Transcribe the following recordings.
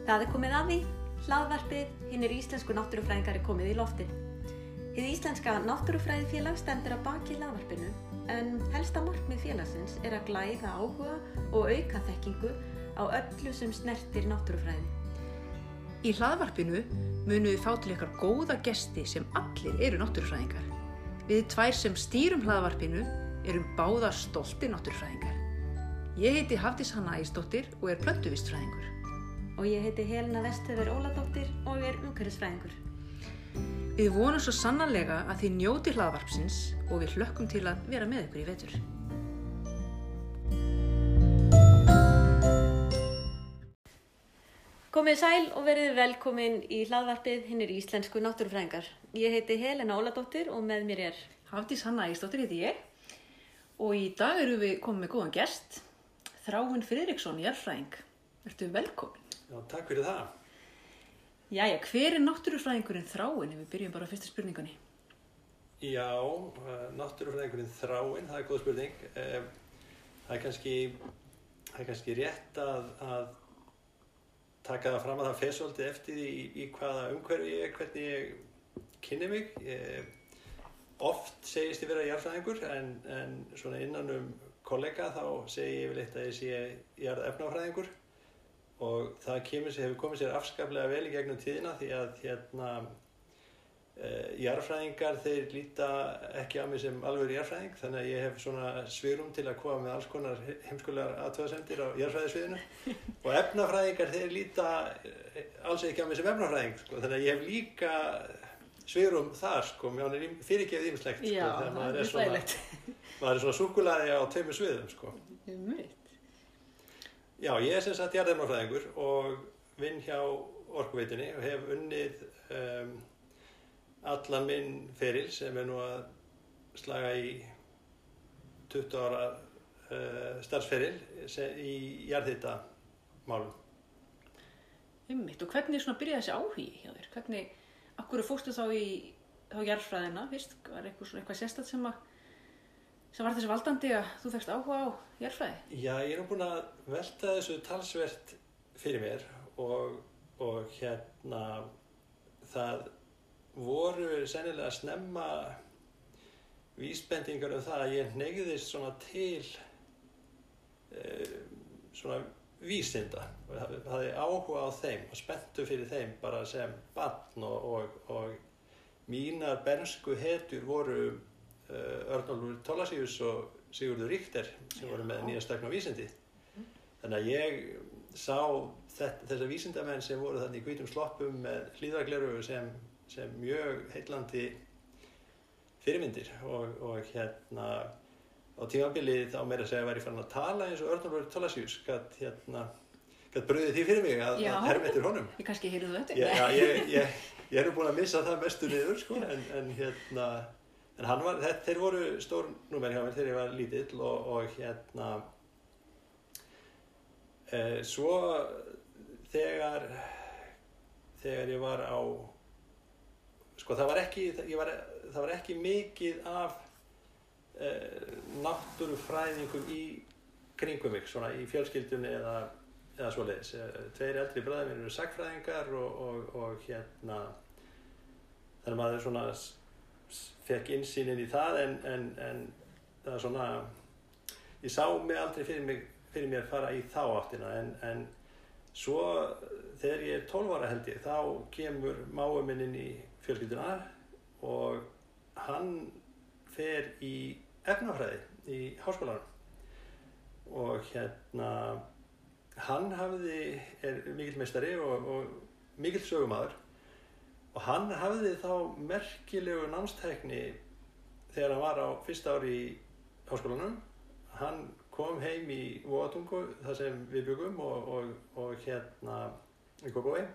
Það komið að því, hlaðvarpið Hinir íslensku náttúrufræðingar komið í loftið. Hið íslenska náttúrufræðifélag stendur að baki hlaðvarpinu, en helsta markmið félagsins að glæða áhuga og auka þekkingu á öllu sem snertir náttúrufræði. Í hlaðvarpinu munum við fá til ykkar góða gesti sem allir eru náttúrufræðingar. Við tvær sem stýrum hlaðvarpinu erum báðar stoltir náttúrufræðingar. Ég heiti Hafdís Hanna Ægisdóttir og plöntuvistfræðingur. Og ég heiti Helena Vestfjörður Óladóttir og umhverfisfræðingur. Við vonum svo sannarlega að þið njóti hlaðvarpsins og við hlökkum til að vera með ykkur í vetur. Komið sæl og verið velkomin í hlaðvarpið Hinir íslensku náttúrufræðingar. Ég heiti Helena Óladóttir og með mér Hafdís Hanna Ægisdóttir heiti ég. Og í dag erum við komið með góðan gest, Þráinn Friðriksson, jarðfræðing. Ertu velkomin? Já, takk fyrir það. Jæja, hver náttúrufræðingurinn Þráinn? Við byrjum bara á fyrstu spurningunni. Já, náttúrufræðingurinn Þráinn, það góð spurning. Það er kannski rétt að taka það fram að það fer svolítið eftir í hvaða umhverfi ég hvernig ég kynni mig. Oft segist ég vera jarðfræðingur, en svona innan kollega þá segi ég yfirleitt að ég sé jarðefnafræðingur. Og það hefur komið sér afskaplega vel í gegnum tíðina því að jarðfræðingar þeir líta ekki á mig sem alvöru jarðfræðing, þannig að ég hef svona svigrúm til að koma með alls konar heimskulegar athugasemdir á jarðfræðisviðinu. Og efnafræðingar þeir líta alls ekki á mig sem efnafræðing, sko, þannig að ég hef líka svigrúm þar, sko, mér er fyrirgefið ýmislegt, sko, þegar maður er svona súkkulaði á tveimur sviðum, sko. Já, ég er sem sagt jarðefnafræðingur og vinn hjá Orkuveitunni og hef unnið allan minn feril sem er nú að slaga í 20 ára starfsferil í jarðhitamálum. Og hvernig svona byrjaði þessi áhugi hjá þér? Af hverju fórstu þá í jarðfræðina fyrst? Var eitthvað sérstakt sem var þessi valdandi að þú fékkst áhuga á jarðfræði? Já, ég er búin að velta þessu talsvert fyrir mér og það voru sennilega snemma vísbendingar það að ég hneigðist svona til svona vísinda og hafði áhuga á þeim og spenntur fyrir þeim bara sem barn og mínar bernsku hetjur voru Örnólfur Thorlacius og Sigurður Richter sem voru með nýja stökk á vísindi. Þannig að ég sá þessa vísindamenn sem voru þarna í hvítum sloppum með hlífðargleraugu sem mjög heillandi fyrirmyndir og á tímabili þá meira að segja væri farin að tala eins og Örnólfur Thorlacius gat brugðið því fyrir mig að herma eftir honum. Ég kannski heyrðu þetta. Já, ég er búin að missa það mestu niður, sko, en þeir voru stór númer hjá mér þegar ég var lítill og svo þegar ég var á, sko það var ekki mikið af náttúrufræðingum í kringum mig, svona í fjölskyldunni eða svoleiðis. Tveir eldri bræður mínir eru sagnfræðingar og þannig maður svona fekk innsýnin í það en það er svona, ég sá mig aldrei fyrir mér fara í þá áttina en svo þegar ég er 12 ára held ég þá kemur mágur minn inn í fjölskylduna og hann fer í efnafræði í háskólanum og hann er mikill meistari og mikill sögumaður. Og hann hafði þá merkilegu námstækni þegar hann var á fyrsta ári í háskólanum. Hann kom heim í Vogatungu, þar sem við byggum og í Kópavogi.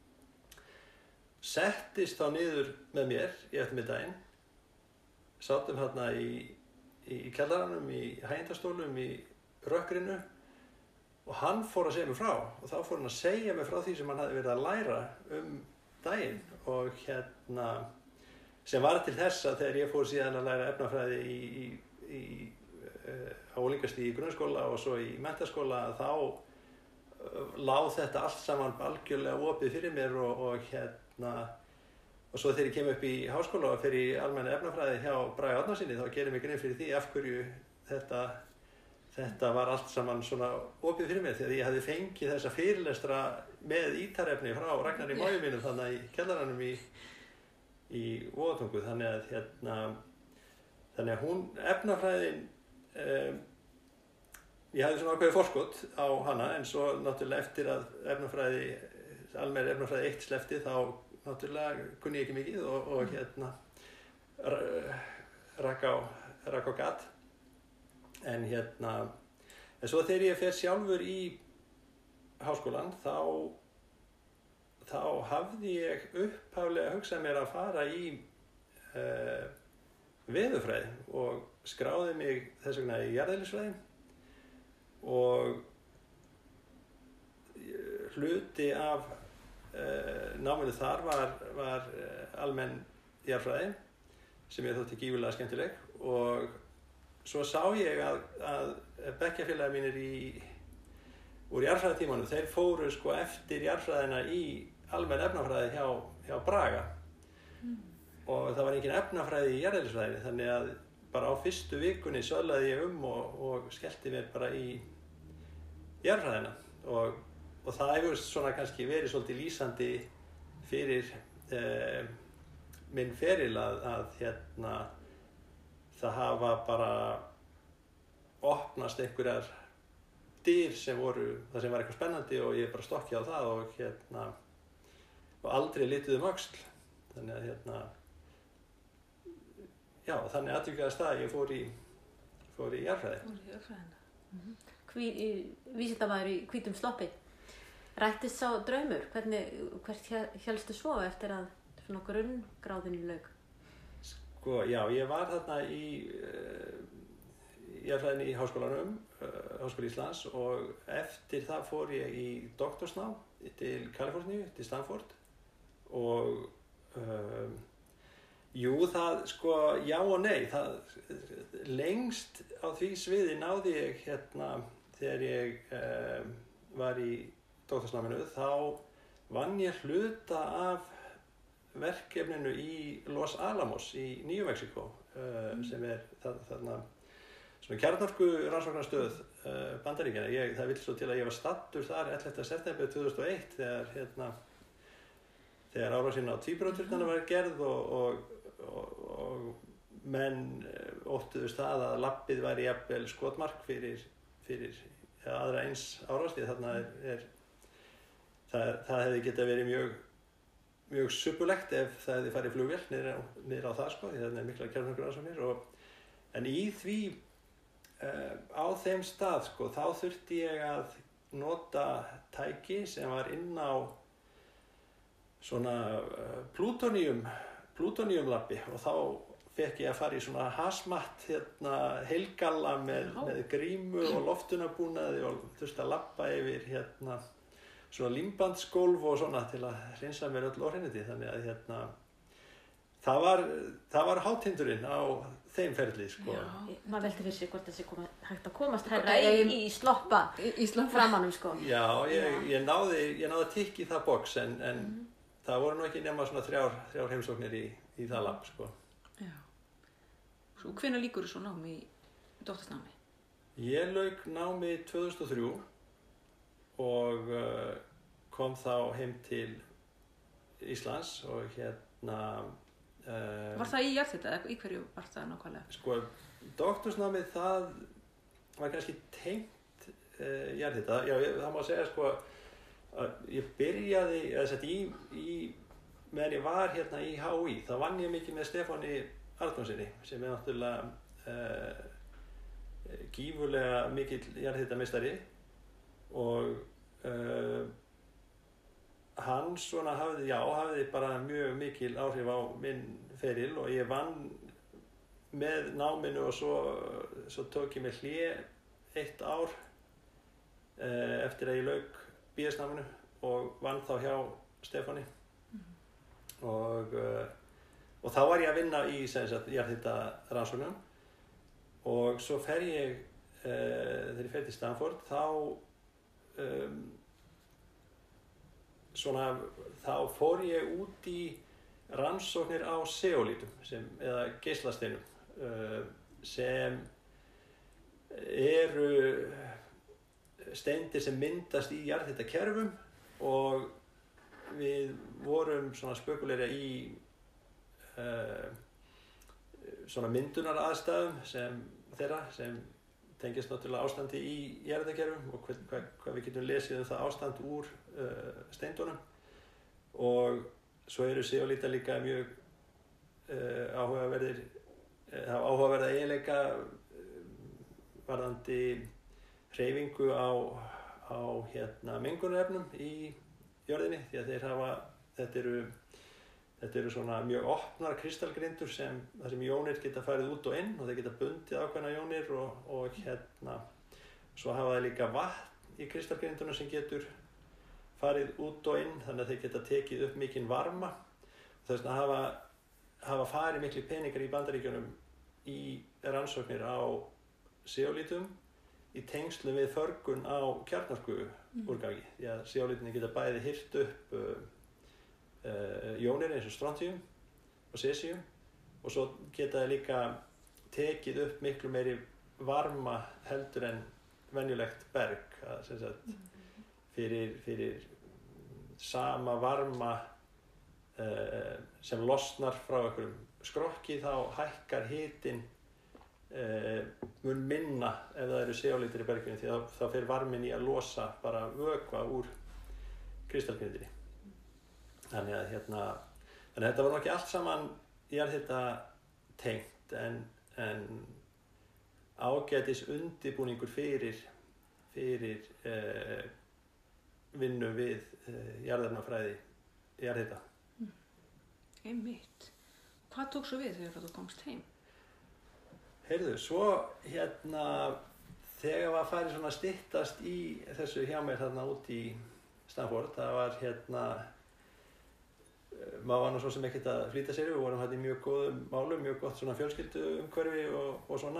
Settist þá niður með mér í eftirmiddaginn. Sátum þarna í kjallaranum, í hægindastólum, í rökkrinu. Og hann fór að segja mér frá og þá fór hann að segja mér frá því sem hann hafði verið að læra daginn og sem var til þess að þegar ég fór síðan að læra efnafræði á unglingastigi í grunnskóla og svo í menntaskóla þá lá þetta allt saman algjörlega opið fyrir mér og svo þegar ég kem upp í háskóla og fer í almenna efnafræði hjá Bragi Árnasyni þá gerir mig grein fyrir því af hverju þetta var allt saman svona opið fyrir mér þegar ég hafði fengið þessa fyrirlestra með ítarefni frá Ragnari mági mínum þannig í kellaranum í Vogatungu þannig að hún efnafræðin ég hafði svona ákveðið forskot á hana en svo náttúrulega eftir að almenn efnafræði 1 sleppti þá náttúrulega kunni ég ekki mikið og rak á gat en svo þegar ég fer sjálfur í háskólann þá hafði ég upphaflega hugsað mér að fara í veðurfræði og skráði mig þess vegna í jarðeðlisfræði og hluti af náminu þar var almenn jarðfræði sem ég þótti gífurlega skemmtileg og svo sá ég að bekkjarfélagar mínir úr jarðfræðitímanum þeir fóru sko eftir jarðfræðina í almenn efnafræði hjá Braga og það var engin efnafræði í jarðeðlisfræðinni þannig að bara á fyrstu vikunni söðlaði ég og skellti mér bara í jarðfræðina og það hefur svona kannski verið svolítið lýsandi fyrir minn feril að það hafa bara opnast einhverjar dyr sem var eitthvað spennandi og ég bara stokki á það og aldrei litið öxl þannig að þannig atvikaðist það að ég fór í jarðfræði. Vísindamaður í hvítum sloppi. Rættist sá draumur? Hvert hélstu svo eftir að svona grunngráðinu lauk? Sko, já, ég var þarna í jarðfræðinni í Háskólanum, Háskóli Íslands og eftir það fór ég í doktorsnám til Kaliforníu, til Stanford og jú, það sko, já og nei, lengst á því sviði náði ég þegar ég var í doktorsnáminu, þá vann ég hluta af verkefninu í Los Alamos í Nýju-Mexíkó sem þarna svona kjarnorku rannsóknarstöð Bandaríkjanna. Það vill svo til að ég var staddur þar 11. september 2001 þegar árásin á tvíburaturnana var gerð og menn óttuðust það að labbið væri jafnvel skotmark fyrir aðra eins árás því þarna það hefði getað verið mjög suppulegt ef það hefði farið flugvél niður á það sko, því þarna mikla kjarnorkurannsóknir en í því á þeim stað sko, þá þurfti ég að nota tæki sem var inn á svona plútoníumlabbi og þá fekk ég að fara í svona hazmat heilgalla með grímu og loftunarbúnaði og þurfti að labba yfir svona límbandsgólf og svona til að hreinsa mér öll óhreinindi þannig að það var hátindurinn á þeim ferli sko. Maður velti fyrir sig hvort það sé hægt að komast herra í sloppa framanum sko. Já, ég náði að tikka í það box en það voru nú ekki nema svona þrjár heimsóknir í það lab sko. Já. Svo hvenær lýkur þú svo námi í doktorsnámi? Ég lauk námi 2003 og kom þá heim til Íslands og Var það í jarðhita eða í hverju var það nákvæmlega? Sko, doktorsnámið það var kannski tengt jarðhita. Já, það má segja sko að ég byrjaði meðan ég var í HÍ, þá vann ég mikið með Stefáni Arnónsyni sem náttúrulega gífurlega mikill jarðhitameistari og hann svona hafði bara mjög mikil áhrif á minn feril og ég vann með náminu og svo tók ég mér hlé 1 ár eftir að ég lauk BS-náminu og vann þá hjá Stefáni og þá var ég að vinna í jarðhitarannsóknum og svo fer ég þegar ég fer til Stanford þá svona, þá fór ég út í rannsóknir á seólítum eða geislasteinum sem eru steindir sem myndast í jarðhitakerfum og við vorum svona spökuleira í svona myndunaraðstæðum sem tengist náttúrulega ástandi í jarðhitakerfum og hvað við getum lesið það ástand úr steindunum. Og svo eru seólítar líka mjög áhugaverða eiginleika varðandi hreyfingu á mengunarefnum í jörðinni, því að þetta eru svona mjög opnar kristalgrindur þar sem jónir geta farið út og inn og þeir geta bundið ákveðna jónir og svo hafa þeir líka vatn í kristalgrindunum sem getur farið út og inn, þannig að þeir geta tekið upp mikinn varma. Þess vegna hafa farið miklu peningar í Bandaríkjunum í rannsóknir á seólítum í tengslum við förgun á kjarnorkuúrgangi, því að seólítin geta bæði hirt upp jónir eins og strontium og cesium og svo geta þeir líka tekið upp miklu meiri varma heldur en venjulegt berg, sem sagt fyrir sama varma sem losnar frá einhverjum skrokki þá hækkar hitinn mun minna ef það eru seólítir í berginu, því að þá fer varminn í að losa bara vökva úr kristalgrindinni. Þannig að þetta var ekki allt saman jarðhita tengt en ágætis undirbúningur fyrir vinnu við jarðefnafræði jarðhita. Einmitt. Hvað tók svo við þegar þú komst heim? Heyrðu, svo þegar var farið svona styttast í þessu hjá mér þarna út í Stanford, það var maður var nú svo sem ekkert að flýta sér, við vorum í mjög góðum málum, mjög gott svona fjölskylduumhverfi og svona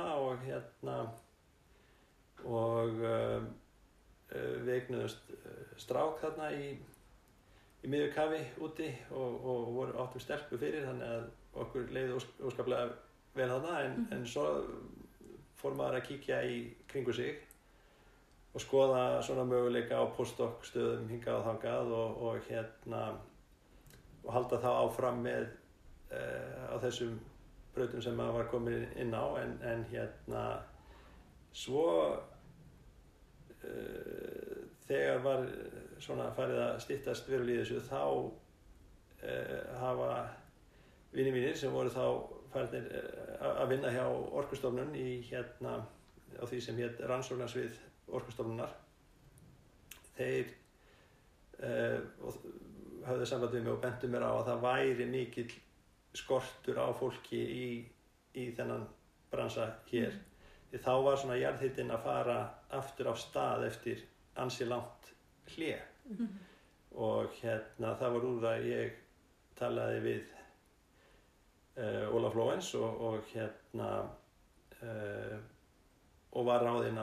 og við eignuðumst strák þarna í miðju kafi úti og áttum stelpu fyrir, þannig að okkur leið óskaplega vel þarna en svo fór maður að kíkja í kringu sig og skoða svona möguleika á postdoc stöðum hingað og þangað og halda þá áfram með á þessum brautum sem maður var komin inn á en svo þegar var svona farið að styttast verulega í þessu þá hafa vinir mínir sem voru þá farnir að vinna hjá Orkustofnun á því sem hét rannsóknarsvið Orkustofnunar. Þeir höfðu samband við mig og bentu mér á að það væri mikill skortur á fólki í þennan bransa hér. Því þá var svona jarðhitinn að fara aftur á stað eftir ansi langt hlé. Og það var úr að ég talaði við Ólaf Flóens og var ráðinn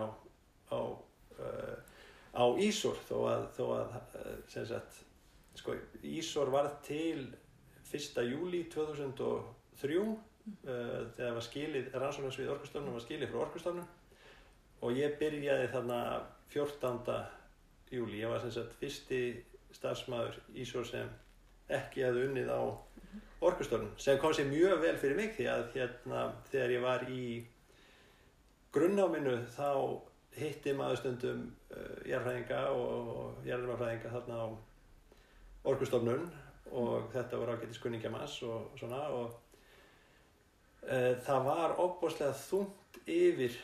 á Ísor þó að sem sagt Ísor varð til 1. júlí 2003 þegar var skilið rannsóknarsvið Orkustofnunar var skilið frá Orkustofnun og ég byrjaði þarna 14. júlí. Ég var sem sagt fyrsti starfsmaður Ísor sem ekki hefði unnið á Orkustofnun, sem kom sér mjög vel fyrir mig því að þegar ég var í grunnnáminu þá hitti maður stundum jarðfræðinga og jarðefnafræðinga þarna á Orkustofnun og þetta var ágætis kunningjamanns og svona og það var ofboðslega þungt yfir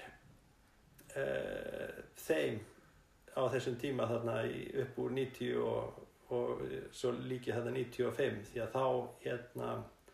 þeim á þessum tíma þarna upp úr 90 og svo líki þarna 95 því að þá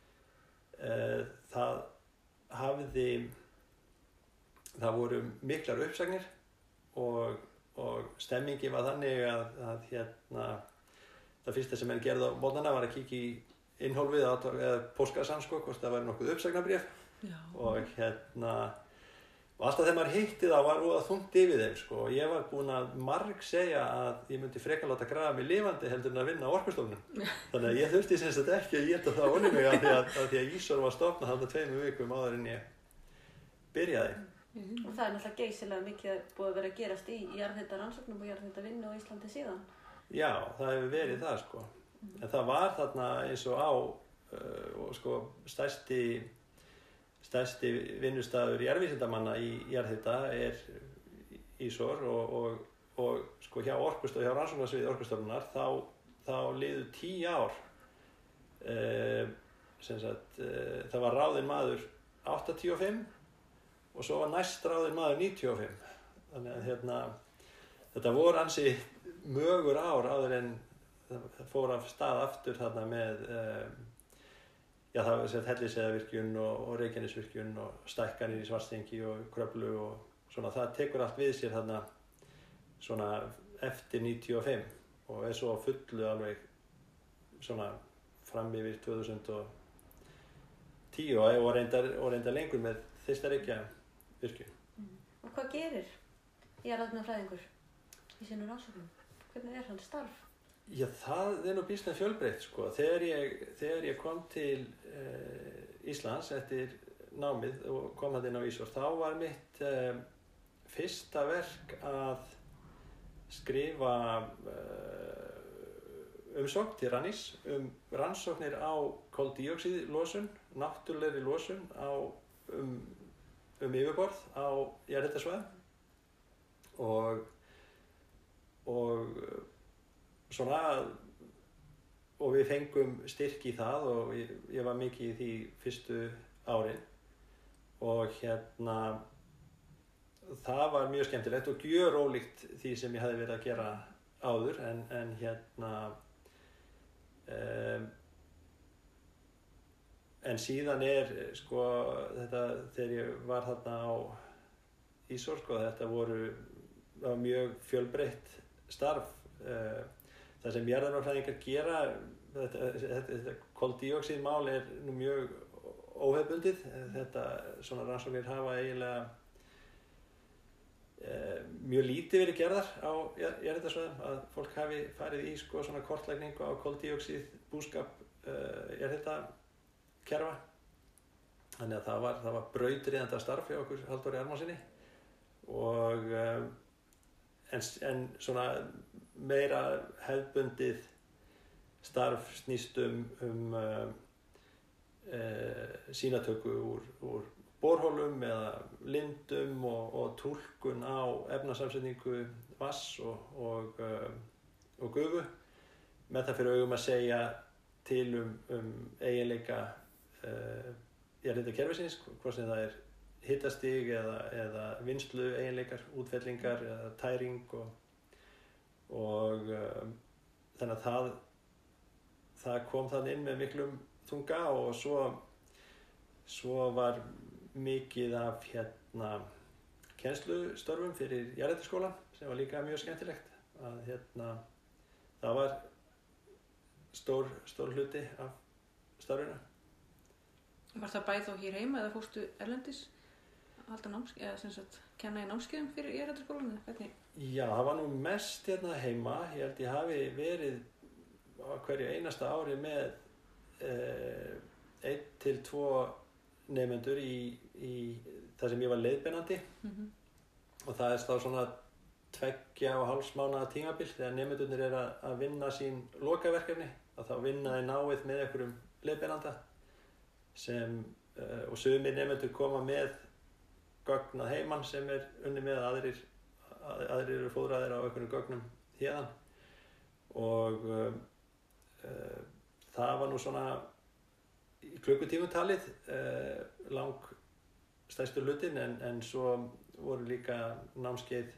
það voru miklar uppsagnir og stemmingi var þannig að það fyrsta sem menn gerði á mótnana var að kíkja í innhólfið eða póstkassan hvort það væri nokkuð uppsagnarbréf og Og alltaf þegar maður hitti þá var það þungt yfir þeim sko. Og ég var búinn að marg segja að ég myndi frekar láta grafa mig lifandi heldur en að vinna á orkustofnun. Þannig að ég þurfti sem sagt ekki að éta það onni mig af því að Ísor var stofnað þarna 2 vikum áður en ég byrjaði. Og það er náttúrulega geysilega mikið búið að vera að gerast í jarðhitarannsóknum og jarðhitavinnu á Íslandi síðan. Já, það hefur verið það sko. En það var þarna eins og á og sko stærsti vinnustaður jarðvísindamanna í jarðhita er Ísor og sko hjá rannsóknarsviði Orkustofnunar þá liðu 10 ár það var ráðinn maður 85 og svo var næst ráðinn maður 95. Þannig að þetta voru ansi mögur ár áður en það fór af stað aftur þarna með það var Hellisheiðarvirkjun og Reykjanesvirkjun og stækkanir í Svartsengi og Kröflu og svona. Það tekur allt við sér þarna svona eftir 95 og er svo fullu alveg svona fram yfir 2010 og reyndar lengur með Þeistareykjavirkjun. Og hvað gerir jarðefnafræðingur í sínum rannsóknum? Hvernig er hans starf? Já, það er nú býsna fjölbreytt sko. Þegar ég kom til Íslands eftir námið og kom þarna inn á Ísor, þá var mitt fyrsta verk að skrifa umsókn til Rannís rannsóknir á koldíoxíðlosun, náttúrulegri losun yfirborð á jarðhitasvæðum og svona, og við fengum styrk í það og ég var mikið í því fyrstu árin og það var mjög skemmtilegt og gjörólíkt því sem ég hafði verið að gera áður en síðan er sko þetta þegar ég var þarna á Ísor sko, þetta var mjög fjölbreytt starf. Það sem jarðefnafræðingar gera, þetta koldíoxíðmál er nú mjög óhefðbundið. Þetta svona rannsóknir hafa eiginlega mjög lítið verið gerðar á jarðhitasvæðum, að fólk hafi farið í sko svona kortlækningu á koldíoxíðbúskap jarðhitakerfa. Þannig að það var brautryðjandi starf hjá okkur Halldóri Ármannssyni og en svona meira hefðbundið starf snýst sýnatöku úr borholum eða lindum og túlkun á efnasamsetningu vatns og gufu með það fyrir augum að segja til eiginleika jarðhitakerfisins, hvort sem það er hitastig eða vinnslu eiginleikar, útfellingar eða tæring og þannig að það kom þannig inn með miklum þunga og svo var mikið af kennslustörfum fyrir jarðhitaskólann sem var líka mjög skemmtilegt að það var stór hluti af starfinu. Var það bæði þá hér heima eða fórstu erlendis að halda námskeið eða sem sagt kenna í námskeiðum fyrir jarðhitaskólann eða hvernig? Já, það var nú mest heima. Ég held ég hafi verið á hverju einasta ári með 1 til 2 nemendur í það sem ég var leiðbeinandi og það er þá svona 2,5 mánaða tímabil þegar nemendurnir er að vinna sín lokaverkefni, að þá vinna þeir náið með einhverjum leiðbeinanda og sumir nemendur koma með gögn að heiman sem er unni með aðrir eru fóðraðir á einhverjum gögnum héðan og það var nú svona í klukkutímum talið lang stærstur hlutin en svo voru líka námskeið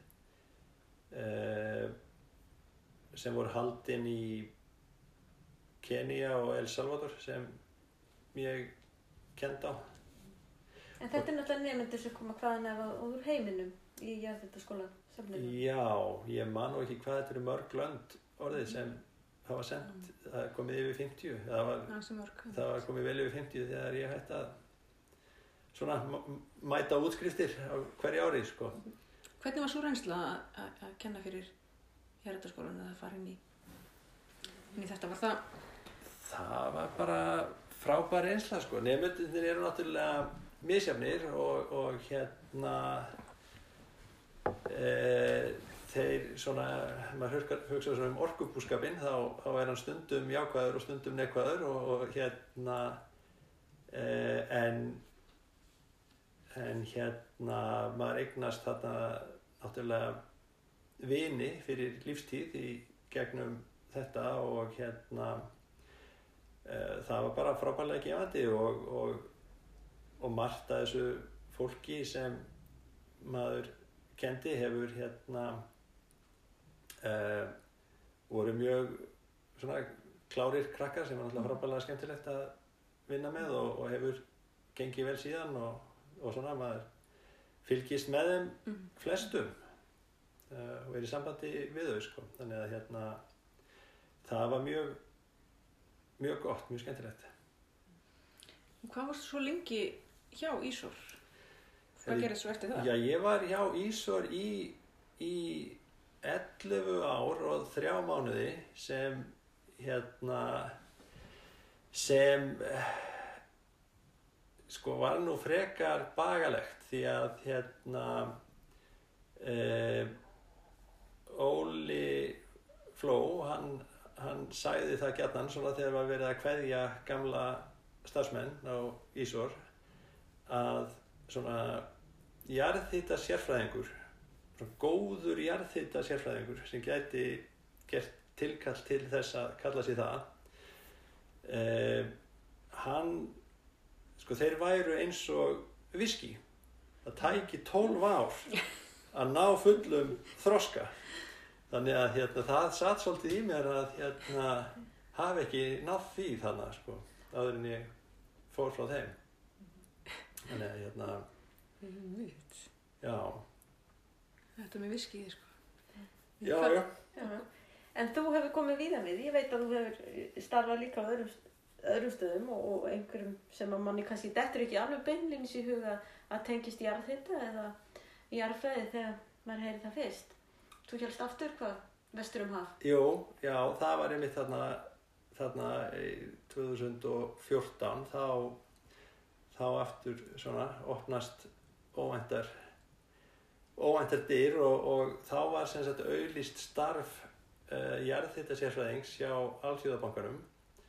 sem voru haldin í Kenía og El Salvador sem ég kenndi á. En þetta er náttúrulega nemendur sem koma hvaðan eða úr heiminum í jarðhitaskóla safninu? Já, ég man nú ekki hvað þetta eru mörg lönd orðið sem hafa sendt, það er komið yfir 50. Það var komið vel yfir 50 þegar ég hætti að svona mæta útskriftir á hverju ári, sko. Hvernig var svo reynsla að kenna fyrir Héraðsskólann eða fara inn í þetta? Var það? Það var bara frábær reynsla, sko. Nemendurnir eru náttúrulega misjafnir og þeir svona, maður hugsa svona orkubúskapinn, þá er hann stundum jákvæður og stundum neikvæður og en maður eignast þarna náttúrulega vini fyrir lífstíð í gegnum þetta og það var bara frábærlega gefandi og margt af þessu fólki sem maður kendi hefur voru mjög svona klárir krakkar sem er náttúrulega frábærlega skemmtilegt að vinna með og hefur gengið vel síðan og svona maður fylgist með þeim flestum og er í sambandi við þau, sko. Þannig að það var mjög gott, mjög skemmtilegt. Og hvað varstu svo lengi hjá Ísor? Hvað gerðist svo eftir það? Já, ég var hjá Ísor í 11 ár og 3 mánuði sem sko var nú frekar bagalegt því að Óli Fló, hann sagði það gjarnan svona þegar var verið að kveðja gamla starfsmenn á Ísor að svona jarðhita sérfræðingur, svona góður jarðhita sérfræðingur sem gæti gert tilkall til þess að kalla sig það, sko þeir væru eins og viskí. Það tæki 12 ár að ná fullum þroska. Þannig að það satt svolítið í mér að hafi ekki náð því þannig, sko, áður en ég fór frá þeim. Þannig að já. Þetta með viskíði, sko. Já. En þú hefur komið víða við. Ég veit að þú hefur starfað líka á öðrum stöðum og einhverjum sem að manni kannski dettur ekki alveg beinlínis í huga að tengist jarðhita eða jarðfræði þegar maður heyrir það fyrst. Þú hélst aftur hvað? Vestur haf? Jú, já, það var einmitt þarna í 2014 þá aftur svona opnast óvæntar dyr og þá var sem sagt auglýst starf jarðhita sérfræðings hjá Alþjóðabankanum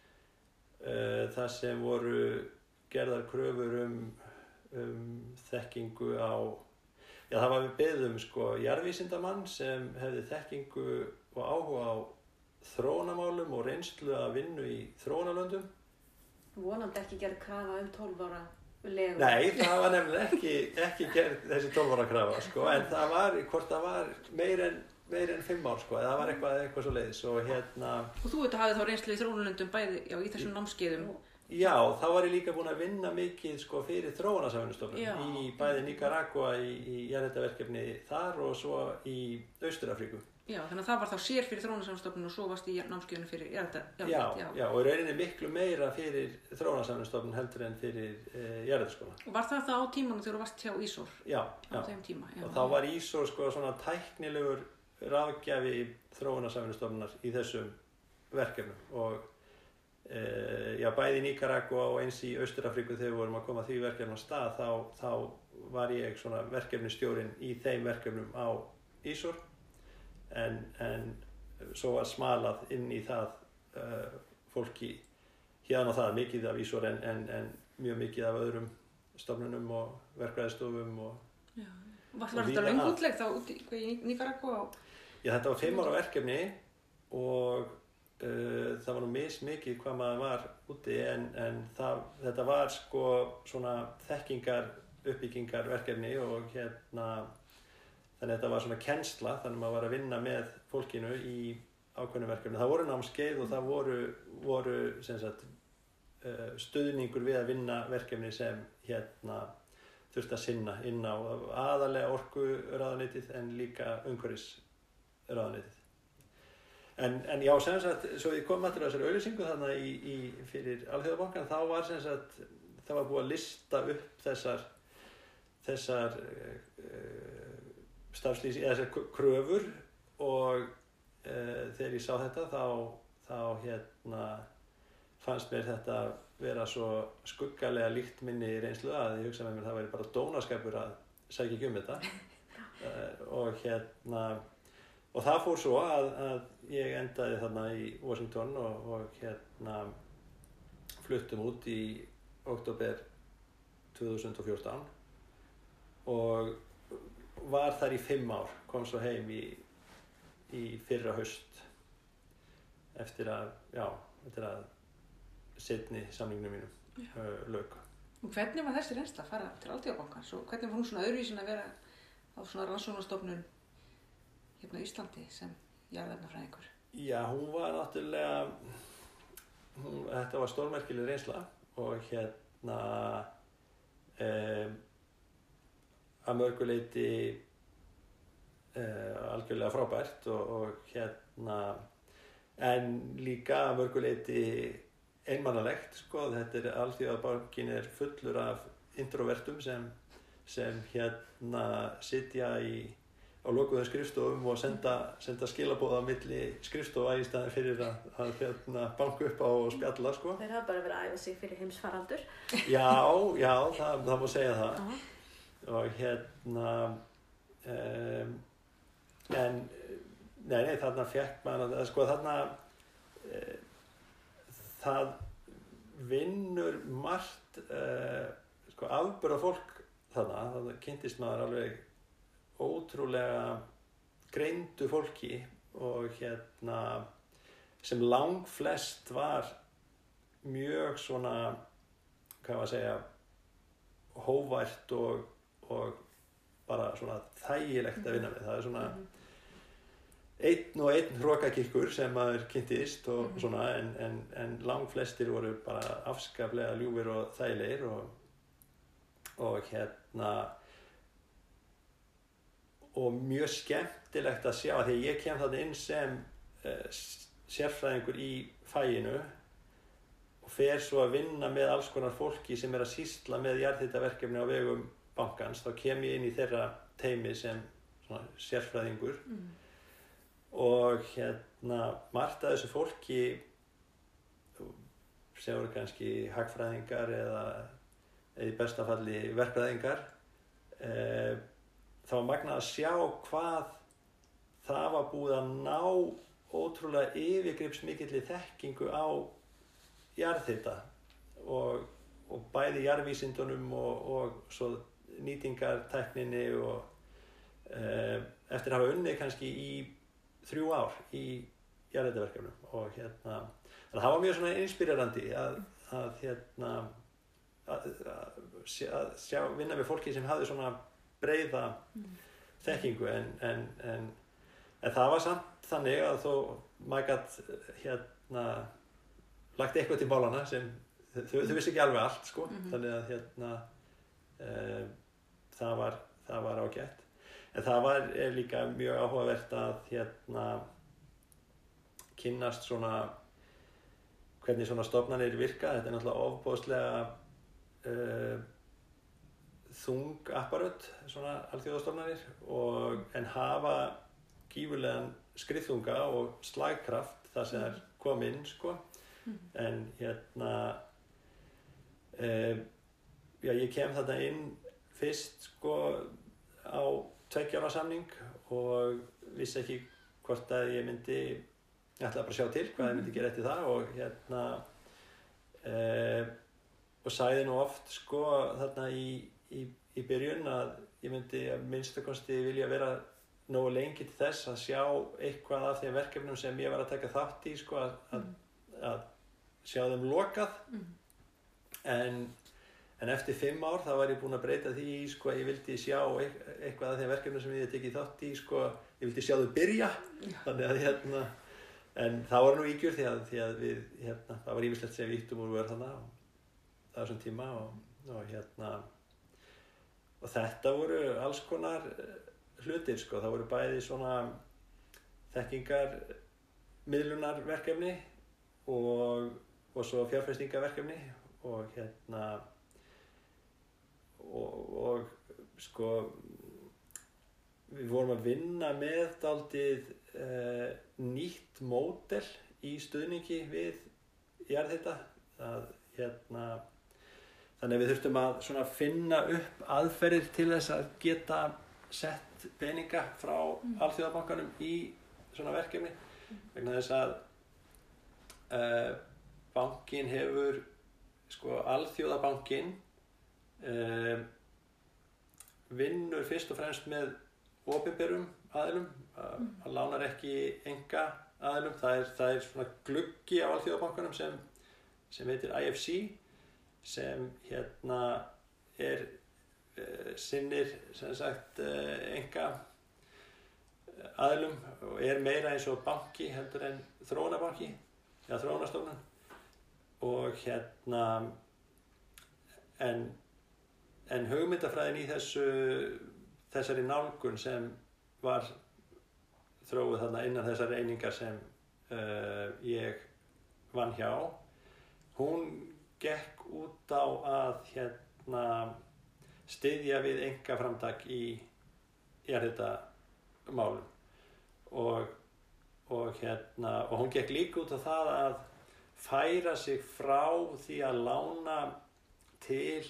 þar sem voru gerðar kröfur þekkingu á, já það var við beðum sko jarðvísindamann sem hefði þekkingu og áhuga á þróunarmálum og reynslu að vinnu í þróunarlöndum. Vonandi ekki gerð krafa 12 ára legu. Nei, það var nefnilega ekki gerð þessi 12 ára krafa sko, en það var, hvort það var meir en 5 ár sko, það var eitthvað svo leiðis og Og þú hafið þá reynslu í þróunarlöndum bæði, já, í þessum námskeiðum? Já, þá var ég líka búinn að vinna mikið sko fyrir þróunarsamvinnustofnun í bæði Nicaragua í jarðhitaverkefni þar og svo í Austur-Afríku. Já, þannig að það var þá sér fyrir þróunarsamvinnustofnun og svo varst í námskeiðinu fyrir jarðhita. Já, og í rauninni miklu meira fyrir þróunarsamvinnustofnun heldur en fyrir jarðhitaskóla. Og var það á tímanum þegar þú varst hjá Ísor? Já. Á þeim tíma, já. Og þá var Ísor sko svona tæknilegur ráðgjafi þróunarsamvinnustofnunar í þessum verkefnum og já, bæði í Nicaragua og eins í Austur-Afríku þegar við vorum að koma því verkefnum á stað þá var ég svona verkefnistjórinn í þeim verkefnum á Ísor en svo var smalað inn í það fólki hérna og það mikið af Ísor en mjög mikið af öðrum stofnunum og verkfræðistofum og Var þetta löng útlegð þá út í Nicaragua? Já, þetta var 5 ára verkefni og það var nú mismikið hvað maður var úti en þetta var sko svona uppbyggingar verkefni og þannig að þetta var svona kennsla, þannig að maður var að vinna með fólkinu í ákveðnum verkefni. Það voru námskeið og það voru sem sagt stuðningur við að vinna verkefni sem þurfti að sinna inn á aðalega orkuráðuneytið en líka umhverfisráðuneytið. En já, sem sagt, svo ég kom aftur á þessari auglýsingu þarna fyrir Alþjóðabankann, þá var sem sagt, það var búið að lista upp þessar þessar starfslýsi, eða þessar kröfur og þegar ég sá þetta þá fannst mér þetta vera svo skuggalega líkt minni reynslu að ég hugsa með mér það væri bara dónaskapur að sækja ekki þetta og það fór svo að ég endaði þarna í Washington og fluttum út í október 2014 og var þar í 5 ár, kom svo heim í fyrra haust eftir að seinni samningnum mínum lauk. Og hvernig var þessi reynsla að fara til Alþjóðabankans og hvernig var hún svona öðruvísin að vera á svona rannsóknarstofnun hérna á Íslandi sem jarðefnafræðingur? Já, hún var náttúrulega, þetta var stórmerkileg reynsla og að mörgu leyti algjörlega frábært og en líka að mörgu leyti einmannalegt, sko. Þetta Alþjóðabankinn fullur af introvertum sem sitja á lokuðum skrifstofum og senda skilaboð á milli skrifstofa í staðinn fyrir að banka upp á og spjalla, sko. Þeir hafa bara verið að æfa sig fyrir heimsfaraldur. Já, það má segja það. Og þarna fékk maður, sko, það vinnur margt afburða fólk þarna kynntist maður alveg ótrúlega greindu fólki og sem langflest var mjög svona, hvað maður segja, hógvært og bara svona þægilegt að vinna með. Það svona einn og einn hrokakirkur sem maður kynntist og svona, en langflestir voru bara afskaplega ljúfir og þægilegir og mjög skemmtilegt að sjá, því ég kem þarna inn sem sérfræðingur í faginu og fer svo að vinna með alls konar fólki sem að sýsla með jarðhitaverkefni á vegum bankans. Þá kem ég inn í þeirra teymi sem svona sérfræðingur og margt af þessu fólki sem voru kannski hagfræðingar eða í besta falli verkfræðingar, það var magnað að sjá hvað það var búið að ná ótrúlega yfirgripsmikilli þekkingu á jarðhita og bæði jarðvísindunum og svo nýtingartækninni og eftir að hafa unnið kannski í 3 ár í jarðhitaverkefnum og það var mjög svona inspírerandi að vinna með fólki sem hafði svona breiða þekkingu en það var samt þannig að þó maður gat lagt eitthvað til málana sem þau vissi ekki alveg allt, sko. Þannig að það var ágætt. En það er líka mjög áhugavert að kynnast svona hvernig svona stofnanir virka. Þetta náttúrulega ofboðslega þung apparöt, svona alþjóðastofnanir, en hafa gífurlegan skriðþunga og slagkraft þar sem þær kom inn, sko. En ég kem þarna inn fyrst, sko, á 2 ára samning og vissi ekki hvort að ég ætlaði bara að sjá til hvað ég myndi gera eftir það og sagði nú oft, sko, þarna í byrjun að ég myndi að minnstu kosti vilja vera nógu lengi til þess að sjá eitthvað af þeim verkefnum sem ég var að taka þátt í, sko, að sjá þeim lokað. En eftir 5 ár þá var ég búinn að breyta því, sko, að ég vildi sjá eitthvað af þeim verkefnum sem ég hef tekið þátt í, sko, ég vildi sjá þau byrja. Þannig að en það var nú ígjur því að við, það var ýmislegt sem við ýttum úr vör þarna á þessum tíma og þetta voru alls konar hlutir, sko. Það voru bæði svona þekkingar miðlunarverkefni og svo fjárfestingarverkefni og sko, við vorum að vinna með dálítið nýtt módel í stuðningi við jarðhita. Þannig að við þurftum að svona finna upp aðferðir til þess að geta sett peninga frá Alþjóðabankanum í svona verkefni, vegna þess að bankinn hefur, sko, Alþjóðabankinn vinnur fyrst og fremst með opinberum aðilum, hann lánar ekki enga aðilum. Það er svona gluggi á Alþjóðabankanum sem heitir IFC, sem sinnir sem sagt enga aðilum og meira eins og banki heldur en þróunarbanki eða þróunarstofnun. Og en hugmyndafræðin í þessari nálgun sem var þróuð þarna innan þessar einingar sem ég vann hjá, hún gekk út á að styðja við einkaframtak í jarðhitamálum og hún gekk líka út á það að færa sig frá því að lána til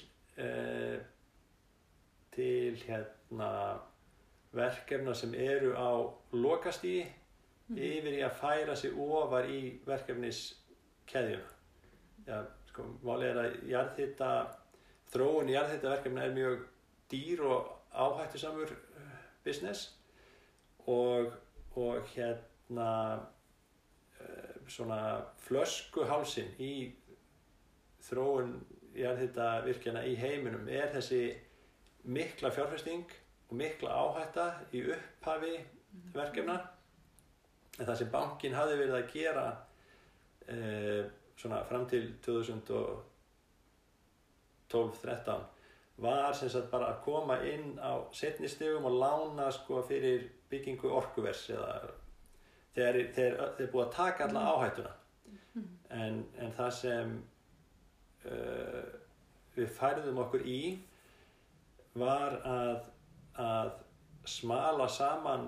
verkefna sem eru á lokastigi yfir í að færa sig ofar í verkefniskeðjuna. Já, sko, málið að þróun í jarðhitaverkefna er mjög dýr og áhættusamur business og svona flöskuhálsinn í þróun jarðhitavirkjana í heiminum er þessi mikla fjárfesting og mikla áhætta í upphafi verkefna. En það sem bankinn hafði verið að gera svona fram til 2012-13 var sem sagt bara að koma inn á seinni stigum og lána, sko, fyrir byggingu orkuvers eða þeir búið að taka alla áhættuna. En það sem við færðum okkur í var að smala saman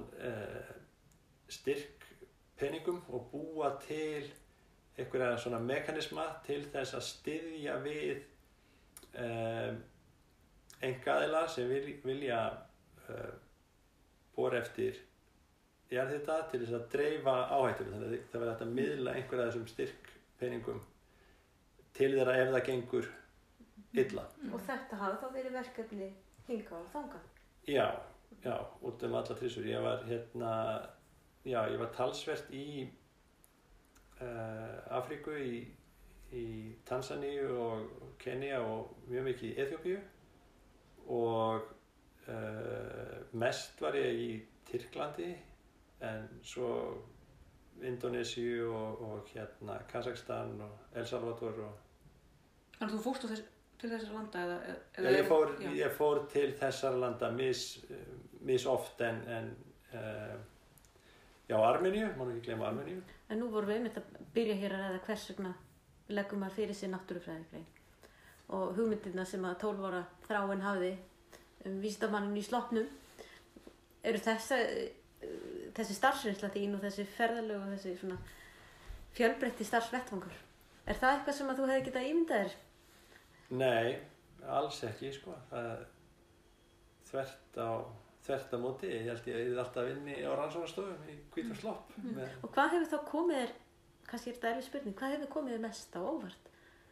styrkpeningum og búa til einhverja svona mekanisma til þess að styðja við einkaaðila sem vilja bora eftir jarðhita til þess að dreifa áhættunni. Þannig að það verður hægt að miðla einhverja þessum styrkpeningum til þeirra ef það gengur illa. Og þetta hafi þá verið verkefni hingað og þangað? Já, út alla trissur. Ég var talsvert í Afríku, í Tansaníu og Kenía og mjög mikið í Eþíópíu og mest var ég í Tyrklandi, en svo Indónesíu og Kazakstan og El Salvador. Þannig að þú fórst til þessara landa eða ég fór til þessara landa mis oft en Armeníu, má ekki gleyma Armeníu. En nú vorum við einmitt að byrja hér að ræða hvers vegna leggur maður fyrir sig náttúrufræðigrein og hugmyndirna sem að 12 ára þráin hafði vísindamanninn í sloppnum eru þessi starfsreynsla þín og þessi ferðalög og þessi svona fjölbreytti starfsvettvangur. Er það eitthvað sem að þú hefði getað ímyndað þér? Nei, alls ekki, sko. Það er þvert á móti. Ég held ég alltaf inni á rannsóknarstofum í hvítum slopp. Og hvað hefur þá komið þér, kannski er þetta erfið spurning, hvað hefur komið þér mest á óvart?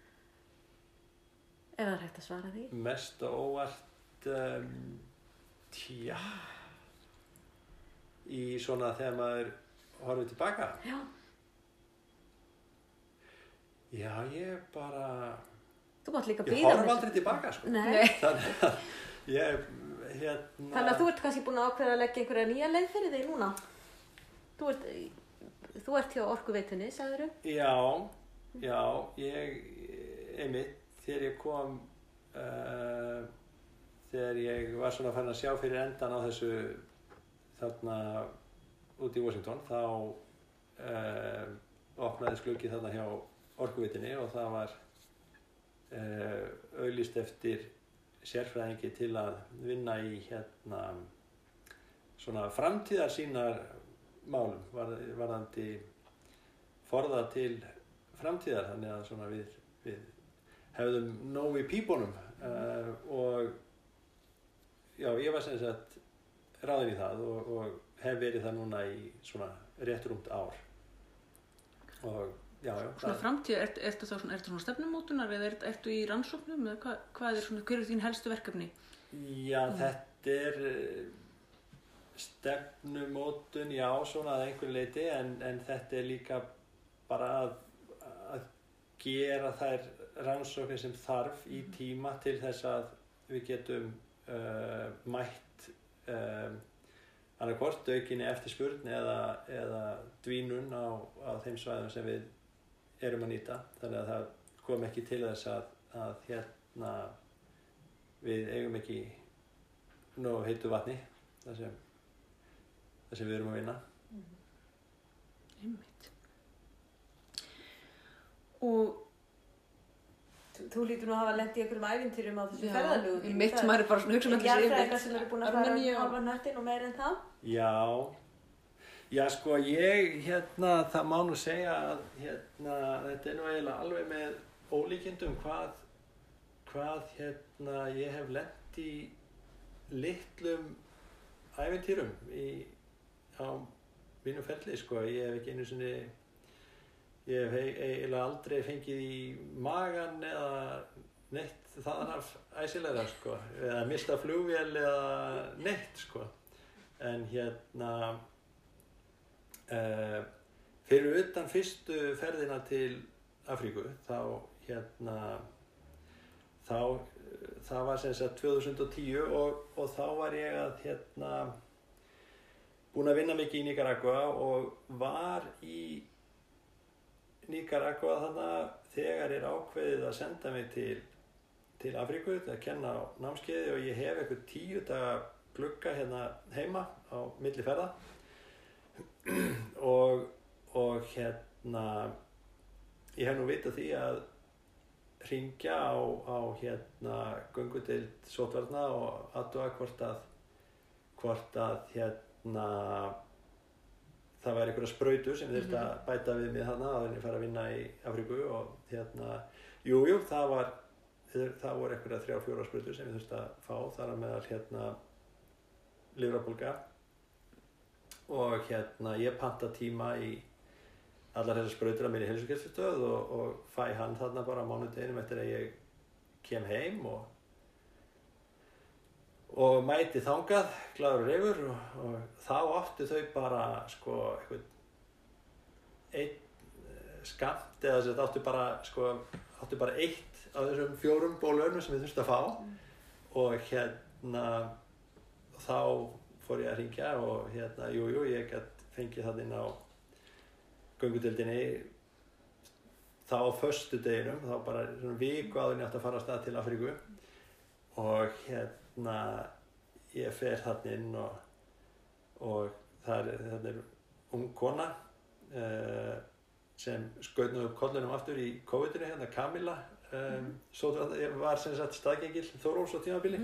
Ef það er hægt að svara því. Mest á óvart, í svona þegar maður horfir tilbaka. Já, ég bara... Þú mátt líka ég bíða horf aldrei tilbaka, sko. Nei. Þannig að þú ert kannski búin að ákveða að leggja einhverja nýja leið fyrir þig núna. Þú ert hjá Orkuveitunni, sagðirðu? Já, einmitt, þegar ég kom, þegar ég var svona farin að sjá fyrir endan á þessu þarna út í Washington, þá opnaðist gluggi þarna hjá Orkuveitunni og það var auglýst eftir sérfræðingi til að vinna í svona framtíðarsýnar málum varðandi forða til framtíðar, þannig að svona við hefðum nóg í pípunum og já, ég var sem sagt ráðinn í það og hef verið það núna í svona rétt rúmt ár og já. Svona framtíð, ertu svona stefnumótunar eða ertu í rannsóknum eða hvað svona, hver þín helstu verkefni? Já, þetta stefnumótun, já, svona að einhverju leyti en þetta líka bara að gera þær rannsóknir sem þarf í tíma til þess að við getum mætt annarkvort aukinni eftirspurn eða dvínun á þeim svæðum sem við erum að nýta, þannig að það kom ekki til þess að við eigum ekki nógu heitu vatni þar sem við erum að vinna. Einmitt. Og þú lítur nú að hafa lent í einhverjum ævintýrum á þessu ferðalögum. Einmitt, maður bara svona hugsa með þessi jarðfræðingar sem eru búin að fara hálfa hnöttin og meira en það. Já, sko ég það má nú segja að þetta nú eiginlega alveg með ólíkindum hvað ég hef lent í litlum ævintýrum á mínu ferli, sko. Ég hef ekki einu sinni ég hef eiginlega aldrei fengið í magan eða neitt þaðan af æsilegra, sko, eða mista flugvél eða neitt, sko. En fyrir utan fyrstu ferðina til Afríku það var sem sagt 2010 og þá var ég að búinn að vinna mikið í Nicaragua og var í Nicaragua þannig þegar ákveðið að senda mig til Afríku að kenna á námskeiði og ég hef eitthvað 10 daga glugga heima á milli ferða og ég hef nú vitað því að hringja á göngudeild sóttvarna og athuga hvort að það væri einhverja sprautur sem þurfti að bæta við mig þarna áður en ég fara að vinna í Afríku og jú, það voru einhverja 3-4 sprautur sem ég þurfti að fá þar að meðal lifrarbólga og ég panta tíma í allar þessar sprautur að minni heilsugæslustöð og fæ hann þarna bara á mánudeginum eftir að ég kem heim og mæti þangað, glaður og reifur og þá áttu þau bara sko eitthvað einn skammt eða þess að áttu bara eitt af þessum 4 bólöfnum sem ég þurfti að fá og þá fór ég að hringja og ég gat fengið það inn á göngudeildinni þá á föstudeginum, þá bara svona viku áður en ég átti að fara af stað til Afríku og ég fer þarna inn og það er ung kona sem skaut nú upp kollinum aftur í COVID-inu, Kamilla ég var sem sagt staðgengil Þóróls á tímabili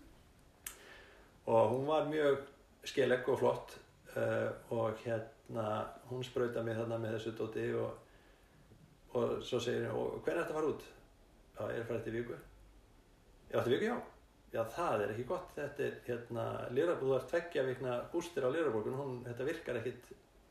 og hún var mjög skelegg og flott og hún sprautaði mig þarna með þessu dóti og svo segir hún, og hvernig ertu að fara út? Já, ég er að fara eftir viku. Já, eftir viku, já. Já, það er ekki gott. Þetta er lifrarbólga, þú ert 2 vikna bústir á lifrarbólgun, þetta virkar ekkit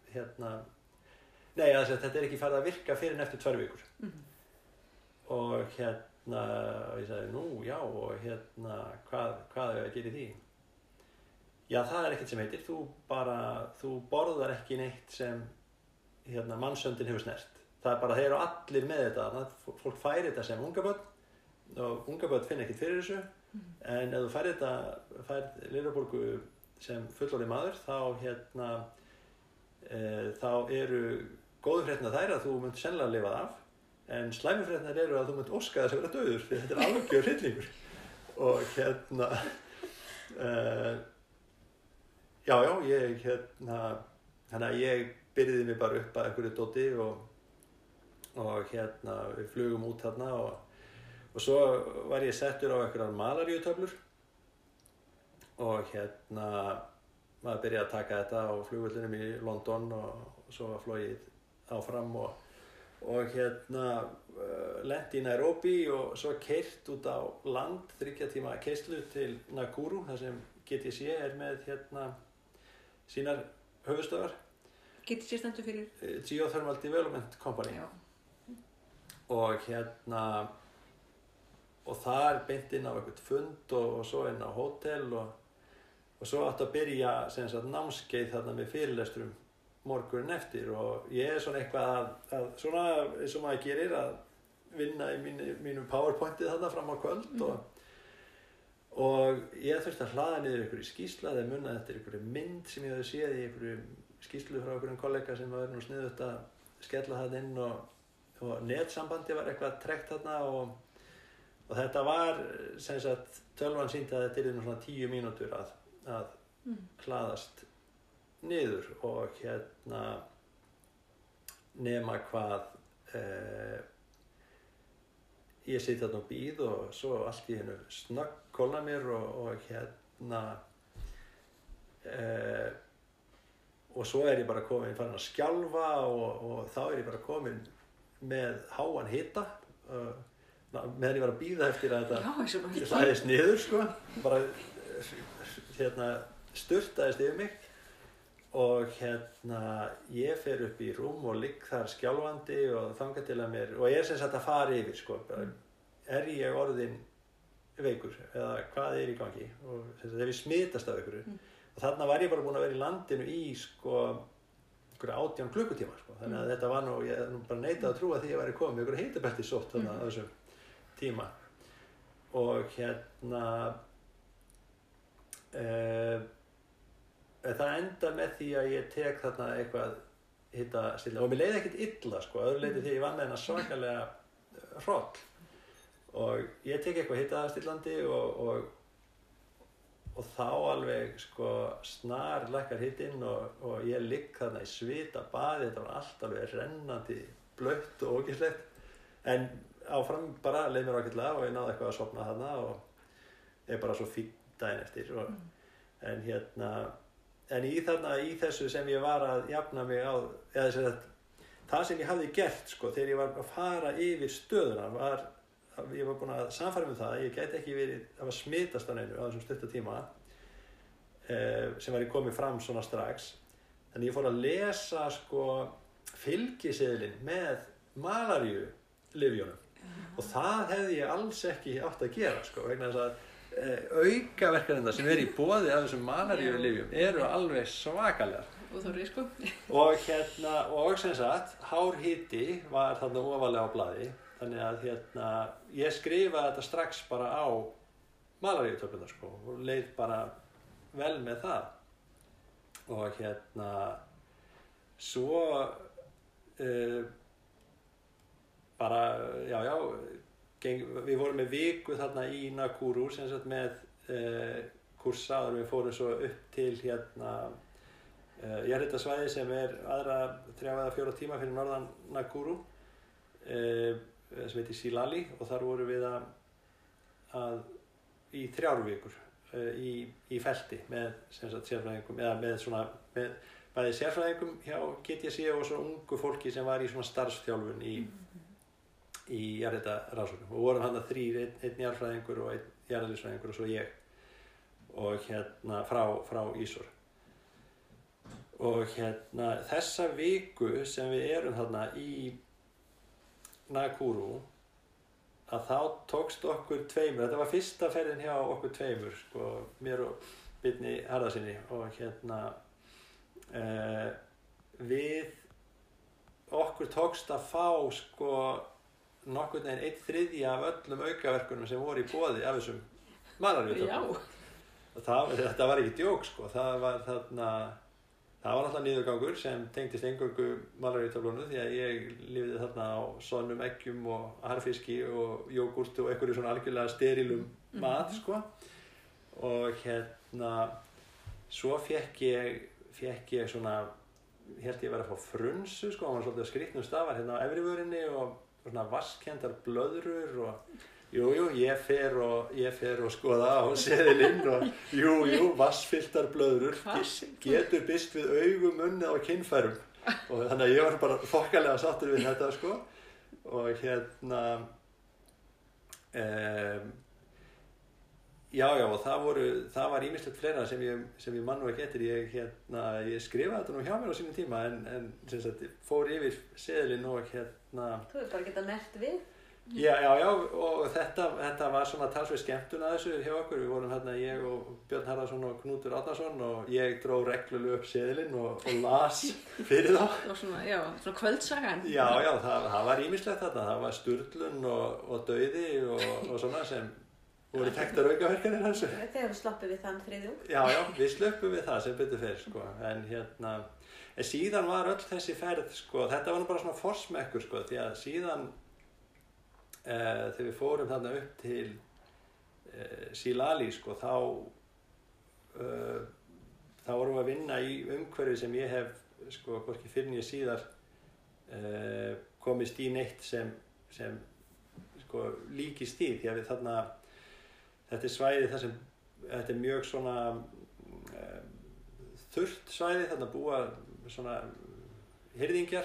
nei, þetta er ekki farið að virka fyrir en eftir 2 vikur. Og og ég sagði, nú, já, og hvað er að gera í því? Já, það er ekkert sem heitir, þú borðar ekki neitt sem mannsöndin hefur snert. Það er bara, þeir eru allir með þetta, fólk færi þetta sem ungabörn og ungabörn finna ekkert fyrir þessu, en ef þú færð lifrarbólgu sem fullorðinn maður, þá eru góðu fréttirnar þær að þú munt sennilega lifa af, en slæmu fréttirnar eru að þú munt óska þess að vera dauður, því þetta er algjör hryllingur. Og þannig að ég byrjaði mig bara upp að einhverju dóti og við flugum út þarna og og svo var ég settur á einhverjar malaríutöflur og maður byrjaði að taka þetta á flugvöllunum í London og svo var flogið áfram og lenti í Nairobi og svo keyrt út á land 3 tíma keyrslu til Nakuru þar sem GTC með sínar höfuðstöðvar. GTC stendur fyrir? Geothermal Development Company. Já. Og þar beint inn á eitthvað fund og svo inn á hótel og svo átti að byrja námskeið þarna með fyrirlesturum morgunin eftir og ég svona eitthvað að svona eins og maður gerir að vinna í mínu PowerPointið þarna fram á kvöld og ég þurfti að hlaða niður einhverju skýrsla þegar munnaði eftir einhverju mynd sem ég hafði séð í einhverju skýrslu frá einhverjum kollega sem var nú sniðugt að skella það inn og netsambandi var eitthvað trekt þarna og þetta var tölvan sýndi að þetta er svona 10 mínútur að hlaðast niður og nema hvað ég sit þarna og bíð og svo allt í hennu snöggkólna mér og svo er ég bara komin farin að skjálfa og þá er ég bara komin með háan hita meðan ég var að bíða eftir að þetta hlæðist niður sko bara sturtaðist yfir mig og ég fer upp í rúm og ligg þar skjálfandi og þangað til að mér og ég er að fara yfir sko bara, er ég orðinn veikur eða hvað er í gangi og þegar ég smitast af einhverju og þarna var ég bara búin að vera í landinu í sko 18 klukkutíma sko þannig að þetta var nú, ég bara neitaði að trúa því ég væri komið einhverju hitabelti sótt þarna á þessum tíma og það enda með því að ég tek þarna eitthvað hitastilla og mér leiði ekkert illa sko öðru leyti því ég vann með hennar svakalega hroll og ég tek eitthvað hitastillandi og þá alveg sko snar lækkar hitinn og ég ligg þarna í svita baði þetta var allt alveg rennandi blautt og ógeðslegt en áfram bara leið mér ágætlega og ég náði eitthvað að sofna þarna og ég bara svo fínn daginn eftir en í þessu sem ég var að jafna mig á það sem ég hafði gert sko þegar ég var að fara yfir stöðuna ég var búinn að sannfæra það að ég gæti ekki verið að smitast á neinu á þessum stutta tíma sem var ég komið fram svona strax þannig ég fór að lesa sko fylgiseðilinn með malaríulyfjunum og það hefði ég alls ekki átt að gera sko vegna þess að aukaverkanirnar sem í boði af þessum malaríulyfjum eru alveg svakalegar sko. og sem sagt hár hiti var þarna ofalega á blaði þannig að ég skrifaði þetta strax bara á malaríutöflurnar sko og leið bara vel með það og svo bara við vorum með viku þarna í Nakuru sem sagt með kursa og við fórum svo upp til jarðhitasvæði sem aðra 3 eða 4 tíma fyrir norðan Nakuru sem heitir Silali og þar vorum við að í 3 vikur í felti með sem sagt sérfræðingum eða með bæði sérfræðingum hjá GTC og svo ungu fólki sem var í svona starfsþjálfun í jarðhitarannsóknum og vorum þarna 3, einn jarðfræðingur og einn jarðeðlisfræðingur og svo ég og frá Ísor og þessa viku sem við erum þarna í Nakuru að þá tókst okkur 2 þetta var fyrsta ferðin hjá okkur 2 sko, mér og Birni Harðarsyni og við okkur tókst að fá sko nokkurn veginn 1/3 af öllum aukaverkunum sem voru í boði af þessum malaríutöflum og þetta var ekki djók sko það var alltaf niðurgangur sem tengdist eingöngu malaríutöflunum því að ég lifði þarna á sonnum eggjum og harfiski og jógúrt og einhverju svona algjörlega sterilum mat sko og svo fékk ég svona hélt ég að vera að fá frunsu sko, hann var svolítið að skrýtnum stafar á efri vörinni og svona vaskendar blöðrur og Jú, ég fer og skoða á seðilinn og jú, vassfylltar blöðrur getur byst við augum, munni og kynfærum og þannig að ég var bara þokkalega sáttur við þetta sko og og það var ýmislegt fleira sem ég man nú ekki eftir. Ég skrifaði þetta nú hjá mér á sínum tíma en sem sagt fór yfir seðilinn og Þú hefur bara getað nert við. Já, og þetta var svona talsveit skemmtun að þessu hjá okkur. Við vorum ég og Björn Harðarson og Knútur Árnason og ég dró reglulega upp seðilinn og las fyrir þá. Og svona kvöldsagan. Já, það var ýmislegt þarna. Það var Sturlun og dauði og svona sem voru þekktar aukaverkanir hans. Þegar við sloppum við þann þriðjung. Já, við sluppum við það sem betur fer, sko. En síðan var öll þessi ferð, sko, þetta var nú bara svona forsmekkur, sko, því að síðan þegar við fórum þarna upp til Silali, sko, þá vorum við að vinna í umhverfi sem ég hef, sko, hvorki fyrr né síðar komist í neitt sem sko, líkist því, því að við þarna þetta er svæði þar sem þetta er mjög svona þurrt svæði, þarna búa svona hirðingjar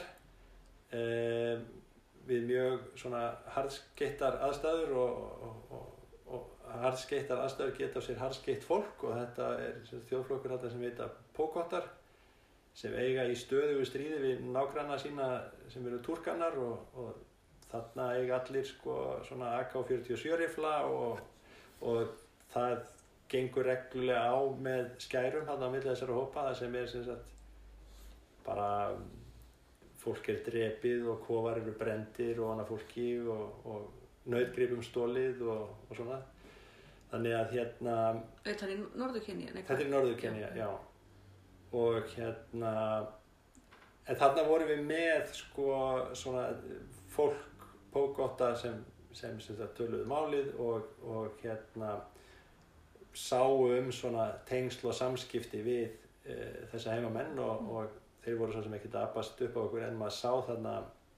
við mjög svona harðskeittar aðstæður og harðskeittar aðstæður geta á sér harðskeitt fólk og þetta er þjóðflokkur þetta sem heita Pókottar sem eiga í stöðugu stríði við nágranna sína sem eru Túrkanar og þarna eiga allir sko svona AK-47 rifla og það gengur reglulega á með skærum þarna á milli þessara hópa það sem sem sagt bara fólk drepið og kofar eru brendir og annað fólki og nautgripum stolið og svona þannig að Þetta er í Norður-Kenía? Þetta er í Norður-Kenía, já og en þarna vorum við með sko svona fólk Pókotta sem töluðu málið og sáu svona tengsl og samskipti við þessa heimamenn og þeir voru svo sem ekkert að abbast upp á okkur en maður sá þarna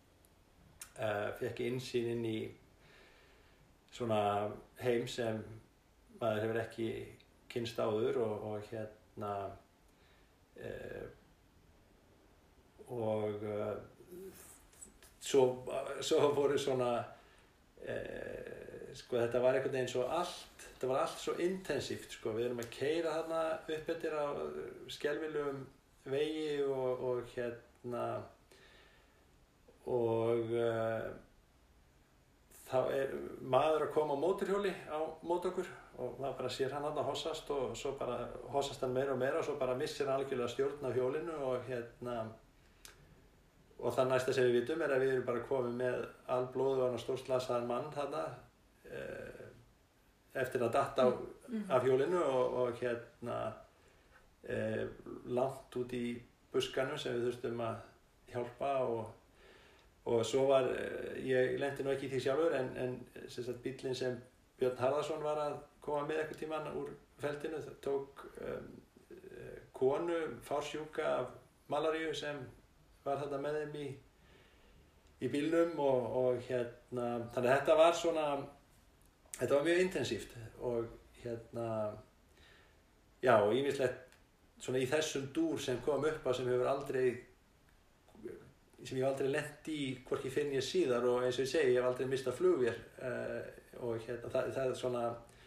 fékk innsýn inn í svona heim sem maður hefur ekki kynnst áður og svo voru svona sko þetta var einhvern veginn svo þetta var allt svo intensíft sko við erum að keyra þarna upp eftir á skelfilegum vegi og þá er maður að koma á mótorhjóli á móti okkur og maður bara sér hann þarna hossast og svo bara hossast hann meira og meira og svo bara missir hann algjörlega stjórn af hjólinu og það næsta sem við vitum er að við erum bara komið með alblóðugan og stórslasaðan mann þarna eftir að datta af hjólinu og langt út í buskanum sem við þurftum að hjálpa og svo var ég lenti nú ekki í því sjálfur en sem sagt bíllinn sem Björn Harðarson var að koma með einhvern tímann úr feldinu það tók konu fársjúka af malaríu sem var þarna með þeim í bílnum og þannig að þetta var svona þetta var mjög intensíft og já og ýmislegt svona í þessum dúr sem kom upp að sem ég hef aldrei lent í hvorki fyrr né síðar og eins og ég segi ég hef aldrei mistað flugvél og það er svona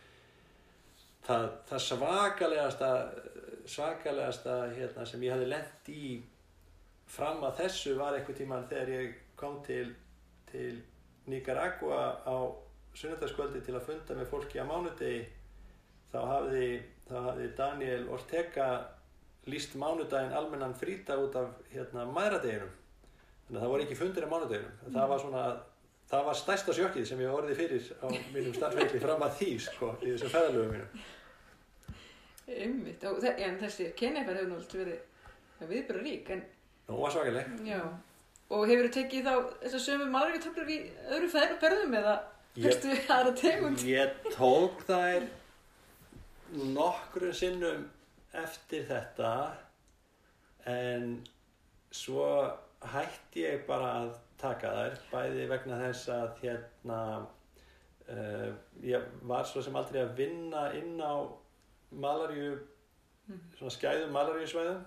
það svakalegasta sem ég hafði lent í fram að þessu var einhvern tímann þegar ég kom til Nicaragua á sunnudagskvöldi til að funda með fólki á mánudegi þá hafði Daniel Ortega lýst mánudaginn almennan frídag út af mæðradeginum þannig að það voru ekki fundir á mánudeginum það var stærsta sjokkið sem ég orðið fyrir á mínum starfsferli fram að því sko í þessum ferðalögum mínum Einmitt, en þessi Kenyaferð hefur nú alltaf verið viðburðarík en Nú var svakaleg Já, og hefurðu tekið þá þessar sömu malaríutöflur í öðru ferðum eða fyrstu aðra tegund? Ég tók þær nokkrum sinnum eftir þetta en svo hætti ég bara að taka þær bæði vegna þess að Ég var svo sem aldrei að vinna inn á malaríu, svona skæðum malaríusvæðum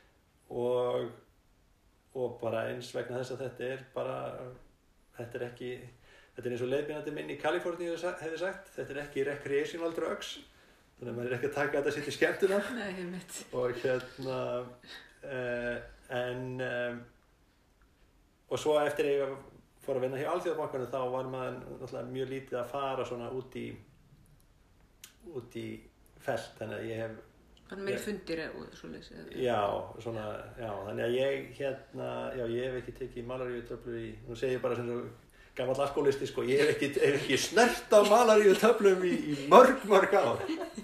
og bara eins vegna þess að þetta er eins og leiðbeinandi minn í Kaliforníu hefði sagt, þetta er ekki recreational drugs, þannig að maður er ekki að taka þetta sér til skemmtunar. Nei, einmitt. Og og svo eftir ég fór að vinna hjá Alþjóðabankanum þá var maður náttúrulega mjög lítið að fara svona út í felt, þannig að ég hef Þannig meiri fundir og svoleiðis. Já, þannig að ég hef ekki tekið malaríutöflur nú segir ég bara sem svo gamall alkohólisti, sko, ég hef ekki snert á malaríutöflum í mörg ár.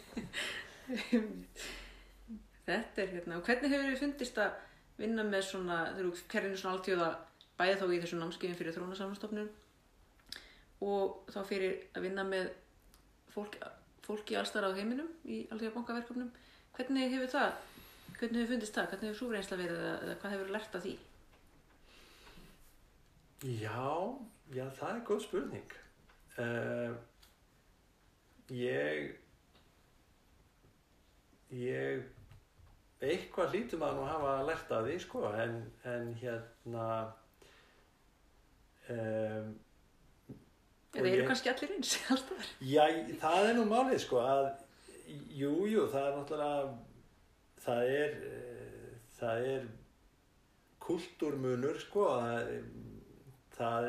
Þetta og hvernig hefur þið fundist að vinna með svona, þegar þú kerðinu svona alþjóða, bæði þá í þessum námskeiðum fyrir Þróunarsamvinnustofnun og þá fyrir að vinna með fólki alls staðar á heiminum í alþjóðabankaverkefnum. Hvernig hefur fundist það? Hvernig hefur sú reynsla verið eða hvað hefur lært af því? Já, það er góð spurning. Ég eitthvað hlýtur maður nú að hafa lært af því, sko, en Eða eru kannski allir eins alltaf? Já, það er nú málið, sko, að jú, það er náttúrulega, það er kúltúrmunur, sko, það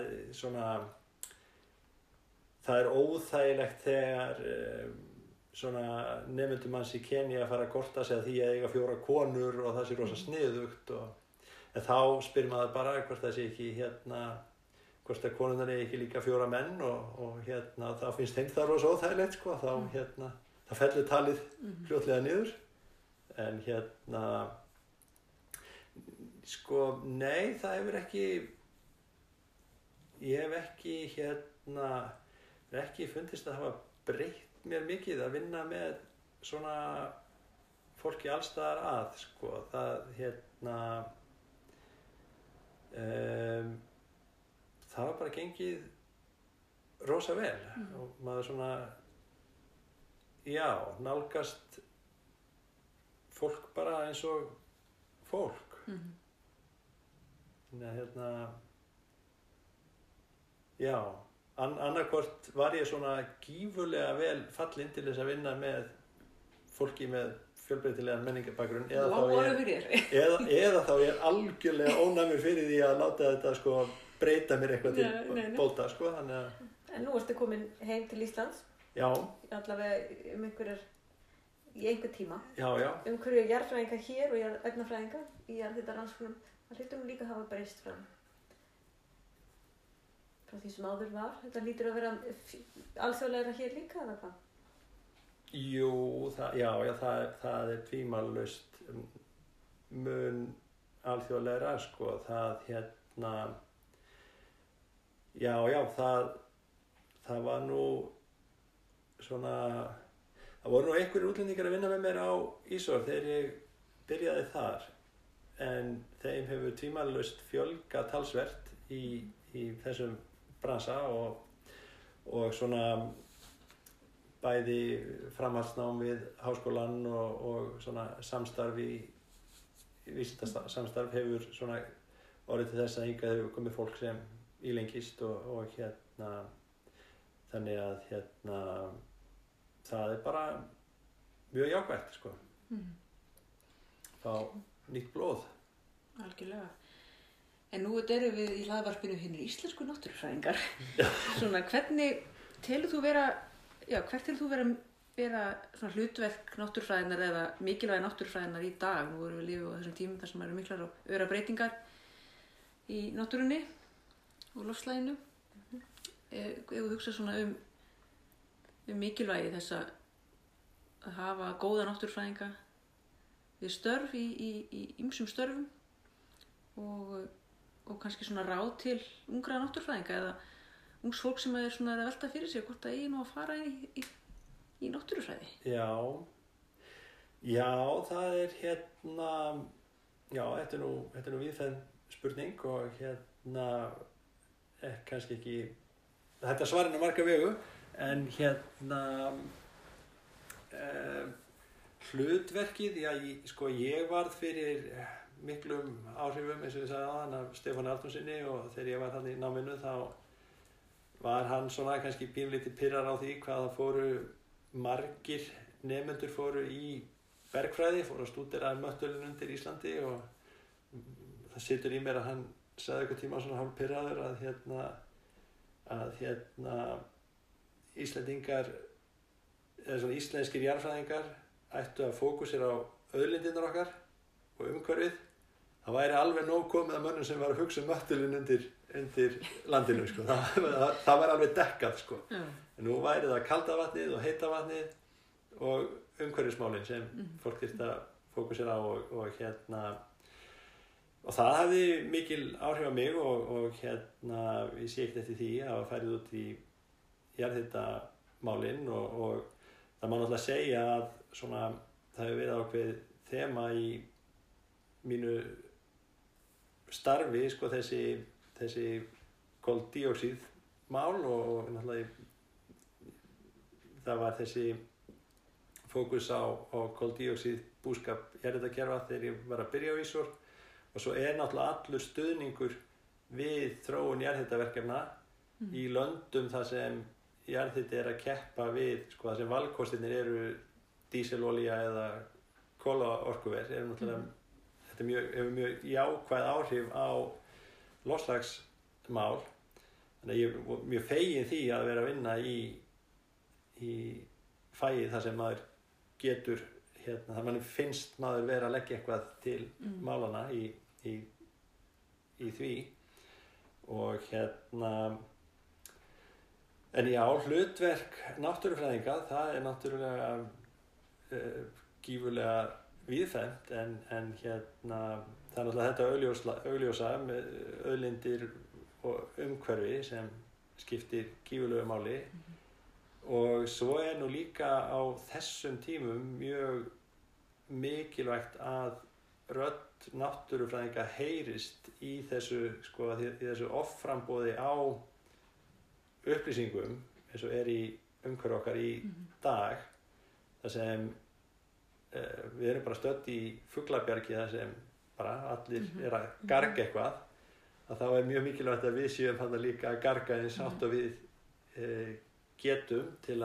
er óþægilegt þegar svona nemendum manns í Kenía að fara að gorta sig að því að eiga 4 konur og það sé rosa sniðugt en þá spyr maður bara hvort það sé ekki hvort að konurnar er ekki líka 4 menn og þá finnst þeim það rosa óþægilegt, sko, þá fellur talið fljótlega niður en sko, nei, það hefur ekki ég hef ekki fundist að hafa breytt mér mikið að vinna með svona fólki alls staðar að, sko, það það var bara gengið rosa vel og maður svona nálgast fólk bara eins og fólk annarkvort var ég svona gífurlega vel fallinn til þess að vinna með fólki með fjölbreytilegan menningarbakgrunn eða þá ég algjörlega ónæmur fyrir því að láta þetta, sko, breyta mér eitthvað til bóta, sko, þannig að En nú ertu komin heim til Íslands allavega í einhver tíma hverju jarðfræðingar hér og efnafræðingar í jarðhitarannsóknum það hlýtur nú líka að hafa breyst frá því sem áður var. Þetta hlýtur að vera alþjóðlegra hér líka, eða hvað? Jú, það er tvímælalaust mun alþjóðlegra, sko, það var nú svona, það voru nú einhverjir útlendingar að vinna með mér á Ísor þegar ég byrjaði þar, en þeim hefur tvímælalaust fjölgað talsvert í þessum bransa og svona bæði framhaldsnám við háskólann og svona samstarf vísindasamstarf hefur svona orðið til þess að hingað hefur komið fólk sem ílengist og þannig að það er bara mjög jákvætt, sko. Fá nýtt blóð. Algjörlega. En nú erum við í hlaðvarpinu hinir íslensku náttúrufræðingar. Svona, hvernig telur þú vera svona hlutverk náttúrufræðinnar eða mikilvægi náttúrufræðinnar í dag? Nú erum við lifið á þessum tímum þar sem eru miklar og öra breytingar í náttúrunni og loftslaginu. Ef þú hugsa svona mikilvægi þess að hafa góða náttúrufræðinga við störf í ýmsum störfum og kannski svona ráð til ungra náttúrufræðinga eða ungs fólk sem er svona að velta fyrir sig hvort það eigi nú að fara í náttúrufræði. Já, það er þetta er nú víðfeðm spurning og kannski ekki þetta svarinu marga vegu En hlutverkið, já, ég varð fyrir miklum áhrifum, eins og ég sagði áðan, af Stefáni Arnórssyni, og þegar ég var hann í náminu þá var hann svona kannski pínlítið pirrar á því hvað það fóru margir nemendur fóru í bergfræði, fóru að stúdera möttulinn undir Íslandi, og það situr í mér að hann sagði eitthvað tíma svona hálf pirraður að Íslendingar eða svona íslenskir jarðfræðingar ættu að fókusera á auðlindirnar okkar og umhverfið. Það væri alveg nóg komið að mönnum sem var að hugsa um möttulinn undir landinu, sko. Það var alveg dekkað, sko. En nú væri það kalda vatnið og heita vatnið og umhverfismálin sem fólk þyrfti að fókusera á og það hafði mikil áhrif á mig og ég sé ekkert eftir því að hafa farið út í jarðhitamálin og það má náttúrulega segja að svona, það hefur verið ákveðið þema í mínu starfi, sko, þessi koldíoxíðmál og náttúrulega það var þessi fókus á koldíoxíðbúskap jarðhitakerfa þegar ég var að byrja á Ísor. Og svo náttúrulega allur stuðningur við þróun jarðhitaverkefna í löndum þar sem jarðhiti að keppa við, sko, þar sem valkostirnir eru dísilolía eða kolaorkuver, náttúrulega, þetta hefur mjög jákvæð áhrif á loftslagsmál. Þannig að ég er mjög feginn því að vera að vinna í fagi þar sem maður getur, þar manni finnst maður vera að leggja eitthvað til málana í því og en já, hlutverk náttúrufræðinga, það er náttúrulega gífurlega víðfeðmt en það er náttúrulega þetta augljósa með auðlindir og umhverfi sem skiptir gífurlegu máli og svo nú líka á þessum tímum mjög mikilvægt að rödd náttúrufræðinga heyrist í þessu, sko, í þessu offramboði á upplýsingum eins og í umhverfi okkar í dag þar sem við erum bara stödd í fuglabjargi þar sem bara allir að garga eitthvað að þá mjög mikilvægt að við séum þarna líka að garga eins átt og við getum til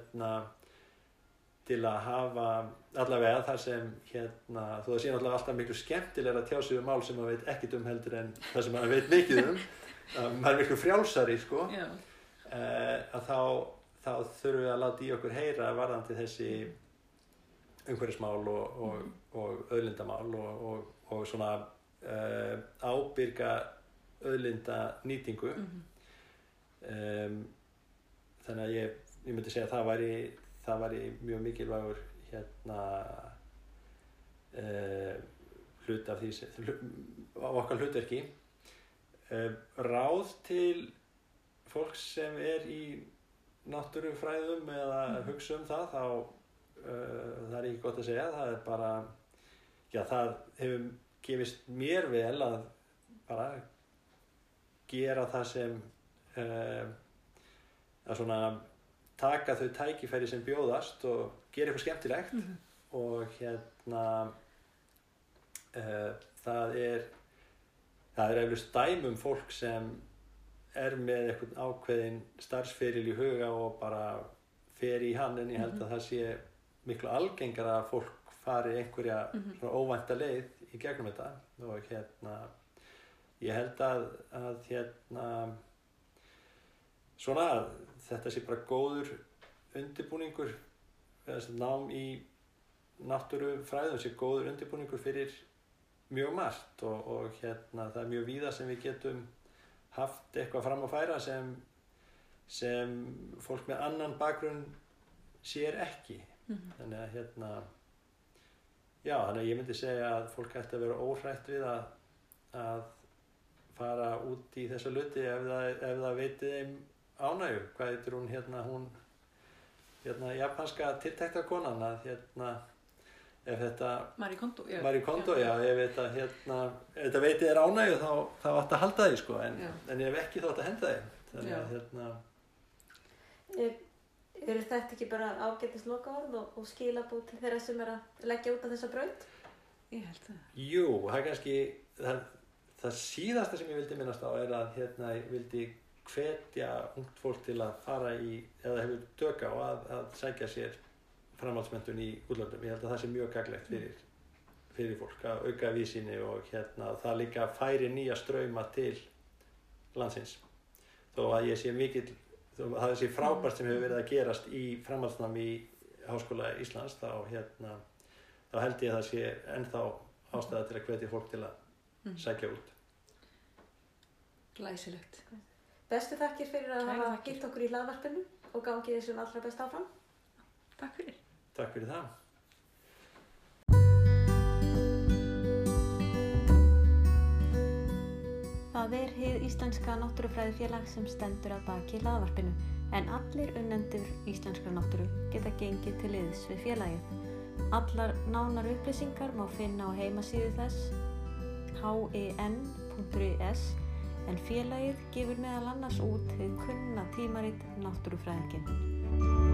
að hafa allavega þar sem þó það sé náttúrulega alltaf miklu skemmtilegra að tjá sig mál sem maður veit ekkert heldur en það sem maður veit mikið maður er miklu frjálsari, sko. Að þá þurfum við að láta í okkur heyra varðandi þessi umhverfismál og auðlindamál og svona ábyrga auðlindanýtingu. Þannig að ég myndi segja að það væri mjög mikilvægur hlut af því á okkar hlutverki. Ráð til fólks sem í náttúrufræðum eða hugsa það, þá það ekki gott að segja, það bara, já, það hefur gefist mér vel að bara gera það sem að svona taka þau tækifæri sem bjóðast og gera eitthvað skemmtilegt og það er eflaust dæmi fólk sem með eitthvað ákveðin starfsferil í huga og bara fer í hann, en ég held að það sé miklu algengara að fólk fari einhverja svona óvænta leið í gegnum þetta og ég held að svona þetta sé bara góður undirbúningur eða nám í náttúrufræðum sé góður undirbúningur fyrir mjög margt og það er mjög víða sem við getum haft eitthvað fram að færa sem fólk með annan bakgrunn sér ekki. Þannig að þannig að ég myndi segja að fólk ætti að vera óhrætt við að fara út í þessa hluti ef það veitir þeim ánægju. Hvað heitir hún japanska tiltektarkonan að ef þetta Marie Kondo, já, ef þetta veitir þér ánægju þá átt að halda því, sko, en ef ekki þá átt að henda því. Þannig að Eru þetta ekki bara ágætis lokaorð og skilabóð til þeirra sem að leggja út á þessa braut? Ég held það. Jú, það kannski, það síðasta sem ég vildi minnast á að ég vildi hvetja ungt fólk til að fara í, eða hefur tök á að sækja sér framhaldsmenntun í útlöndum. Ég held að það sé mjög gagnlegt fyrir fólk að auka víðsýni og það líka færi nýja strauma til landsins. Þó að ég sé það sé frábært sem hefur verið að gerast í framhaldsnámi í Háskóla Íslands, þá held ég að það sé ennþá ástæða til að hvetja fólk til að sækja út. Glæsilegt. Bestu þakkir fyrir að hafa gift okkur í hlaðvarpinu og gangi þessum allra best áfram. Takk fyrir. Takk fyrir það. Það hið Íslenska náttúrufræðifélag sem stendur að baki hlaðvarpinu, en allir unnendur íslenskrar náttúru geta gengið til liðs við félagið. Allar nánar upplýsingar má finna á heimasíðu þess hen.is, en félagið gefur meðal annars út hið kunna tímarit Náttúrufræðinginn.